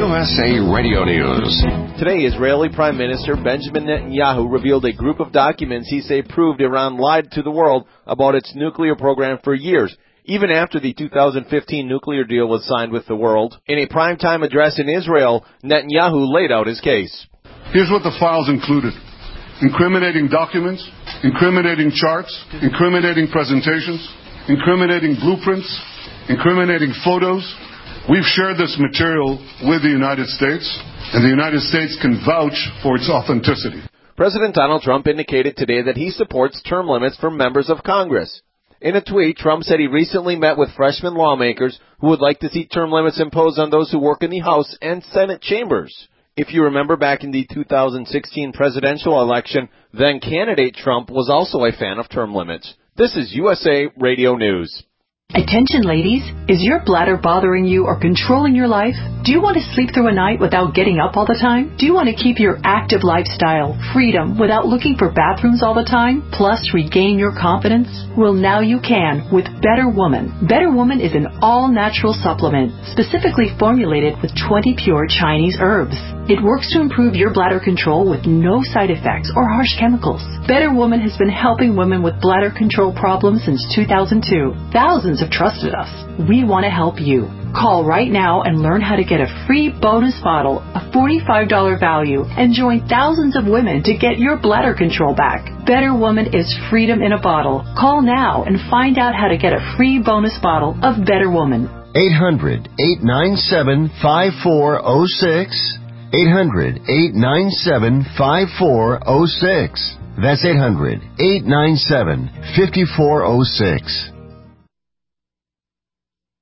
USA Radio News. Today, Israeli Prime Minister Benjamin Netanyahu revealed a group of documents he say proved Iran lied to the world about its nuclear program for years, even after the 2015 nuclear deal was signed with the world. In a primetime address in Israel, Netanyahu laid out his case. Here's what the files included: incriminating documents, incriminating charts, incriminating presentations, incriminating blueprints, incriminating photos. We've shared this material with the United States, and the United States can vouch for its authenticity. President Donald Trump indicated today that he supports term limits for members of Congress. In a tweet, Trump said he recently met with freshman lawmakers who would like to see term limits imposed on those who work in the House and Senate chambers. If you remember back in the 2016 presidential election, then candidate Trump was also a fan of term limits. This is USA Radio News. Attention ladies, is your bladder bothering you or controlling your life? Do you want to sleep through a night without getting up all the time? Do you want to keep your active lifestyle, freedom, without looking for bathrooms all the time, plus regain your confidence? Well, now you can with Better Woman. Better Woman is an all-natural supplement, specifically formulated with 20 pure Chinese herbs. It works to improve your bladder control with no side effects or harsh chemicals. Better Woman has been helping women with bladder control problems since 2002. Thousands have trusted us. We want to help you. Call right now and learn how to get a free bonus bottle, a $45 value, and join thousands of women to get your bladder control back. Better Woman is freedom in a bottle. Call now and find out how to get a free bonus bottle of Better Woman. 800-897-5406. 800-897-5406. That's 800-897-5406.